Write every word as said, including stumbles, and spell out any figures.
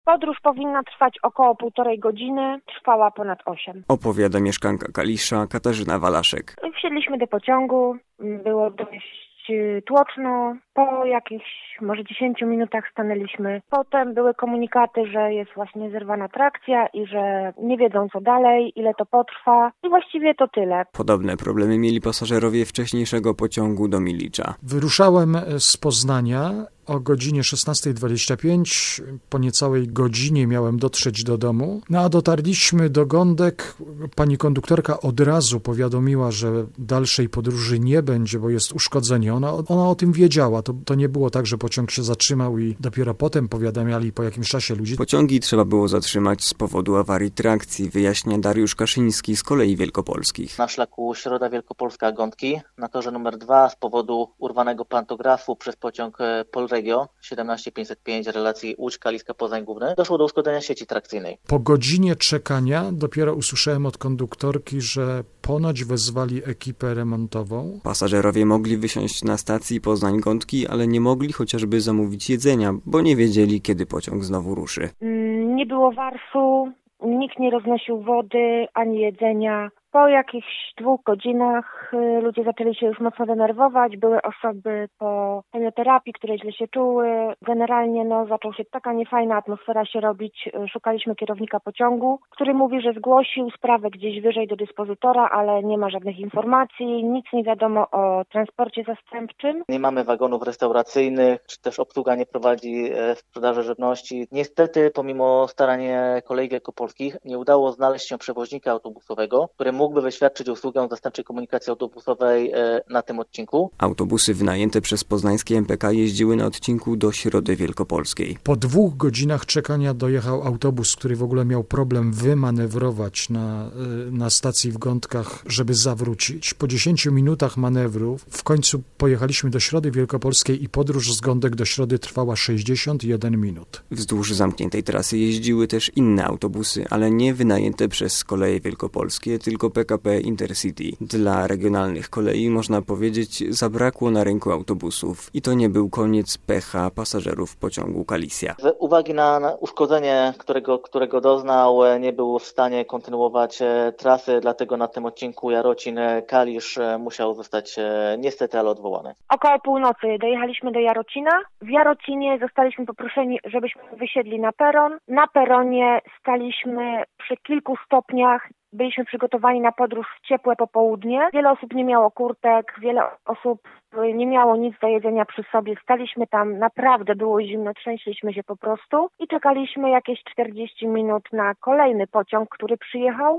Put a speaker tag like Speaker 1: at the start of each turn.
Speaker 1: Podróż powinna trwać około półtorej godziny, trwała ponad osiem.
Speaker 2: Opowiada mieszkanka Kalisza Katarzyna Walaszek.
Speaker 1: Wsiedliśmy do pociągu, było dość tłoczno. Po jakichś może dziesięciu minutach stanęliśmy. Potem były komunikaty, że jest właśnie zerwana trakcja i że nie wiedzą co dalej, ile to potrwa i właściwie to tyle.
Speaker 2: Podobne problemy mieli pasażerowie wcześniejszego pociągu do Milicza.
Speaker 3: Wyruszałem z Poznania o godzinie szesnasta dwadzieścia pięć. Po niecałej godzinie miałem dotrzeć do domu. No a dotarliśmy do Gądek. Pani konduktorka od razu powiadomiła, że dalszej podróży nie będzie, bo jest uszkodzenie. Ona, ona o tym wiedziała. To, to nie było tak, że pociąg się zatrzymał i dopiero potem powiadamiali po jakimś czasie ludzi.
Speaker 2: Pociągi trzeba było zatrzymać z powodu awarii trakcji, wyjaśnia Dariusz Kaszyński z Kolei Wielkopolskich.
Speaker 4: Na szlaku Środa Wielkopolska-Gądki na torze numer dwa z powodu urwanego pantografu przez pociąg Polregio siedemnaście pięćset pięć relacji Łódź-Kaliska-Poznań Główny doszło do uszkodzenia sieci trakcyjnej.
Speaker 3: Po godzinie czekania dopiero usłyszałem od konduktorki, że ponoć wezwali ekipę remontową.
Speaker 2: Pasażerowie mogli wysiąść na stacji Poznań-Gądki, ale nie mogli chociażby zamówić jedzenia, bo nie wiedzieli, kiedy pociąg znowu ruszy.
Speaker 1: Nie było warsu, nikt nie roznosił wody ani jedzenia. Po jakichś dwóch godzinach ludzie zaczęli się już mocno denerwować. Były osoby po chemioterapii, które źle się czuły. Generalnie no, zaczął się taka niefajna atmosfera się robić. Szukaliśmy kierownika pociągu, który mówi, że zgłosił sprawę gdzieś wyżej do dyspozytora, ale nie ma żadnych informacji. Nic nie wiadomo o transporcie zastępczym.
Speaker 4: Nie mamy wagonów restauracyjnych, czy też obsługa nie prowadzi sprzedaży żywności. Niestety, pomimo starań Kolei Wielkopolskich, nie udało znaleźć się przewoźnika autobusowego, który mógłby wyświadczyć usługę zastępczej komunikacji autobusowej na tym odcinku.
Speaker 2: Autobusy wynajęte przez poznańskie M P K jeździły na odcinku do Środy Wielkopolskiej.
Speaker 3: Po dwóch godzinach czekania dojechał autobus, który w ogóle miał problem wymanewrować na, na stacji w Gądkach, żeby zawrócić. Po dziesięciu minutach manewrów w końcu pojechaliśmy do Środy Wielkopolskiej i podróż z Gądek do Środy trwała sześćdziesiąt jeden minut.
Speaker 2: Wzdłuż zamkniętej trasy jeździły też inne autobusy, ale nie wynajęte przez Koleje Wielkopolskie, tylko P K P Intercity. Dla regionalnych kolei, można powiedzieć, zabrakło na rynku autobusów i to nie był koniec pecha pasażerów pociągu Kalisja.
Speaker 4: Z uwagi na, na uszkodzenie, którego, którego doznał, nie był w stanie kontynuować trasy, dlatego na tym odcinku Jarocin-Kalisz musiał zostać niestety, ale odwołany.
Speaker 1: Około północy dojechaliśmy do Jarocina. W Jarocinie zostaliśmy poproszeni, żebyśmy wysiedli na peron. Na peronie staliśmy przy kilku stopniach. Byliśmy przygotowani na podróż w ciepłe popołudnie. Wiele osób nie miało kurtek, wiele osób nie miało nic do jedzenia przy sobie. Staliśmy tam, naprawdę było zimno, trzęśliśmy się po prostu i czekaliśmy jakieś czterdzieści minut na kolejny pociąg, który przyjechał.